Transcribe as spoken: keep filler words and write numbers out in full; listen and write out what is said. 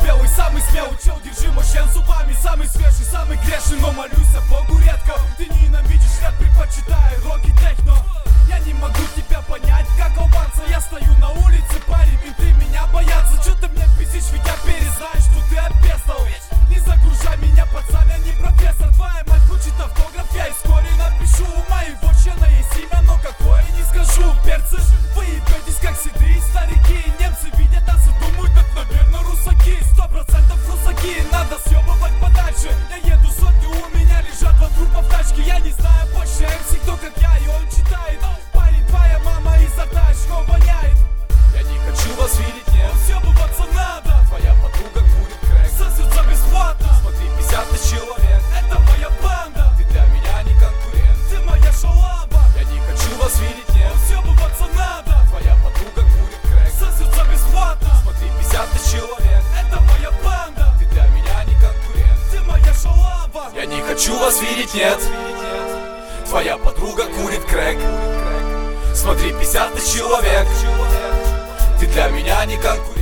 белый, самый смелый чел, держи мой член зубами. Самый свежий, самый грешный, но молюсь о Богу редко. Ты ненавидишь рэп, предпочитаю рок и техно. Я не могу тебя понять, как албанца. Я стою на улице, парень, и ты меня боятся. Чё ты мне пиздишь, ведь я перезнаю, что ты обездал. Не загружай меня, пацан, я не профессор. Твоя мать хочет автограф, я и вскоре напишу. У моего члена есть имя, но какое не скажу. Перцы, вы ебетесь, как седые старики. Немцы видят нас и думают, это, наверное, русаки. Сто процентов русаки, надо съебывать подальше. Я еду сотню, у меня лежат два трупа в тачке. Я не знаю больше эм си, кто как я, и он читает. Парень, твоя мама изо рта очко воняет. Я не хочу вас видеть, нет, съебываться надо. Твоя подруга курит крэк, сосется бесплатно. Смотри, пятьдесят тысяч человек, это моя банда. Ты для меня не конкурент, ты моя шалава. Я не хочу вас видеть, нет, съебываться надо. Твоя подруга курит крэк, сосется бесплатно. Смотри, пятьдесят тысяч человек, это моя банда. Ты для меня не конкурент, ты моя шалава. Я не хочу вас видеть, нет, твоя подруга курит крэк. Смотри, пятьдесят тысяч человек, ты для меня не конкурент.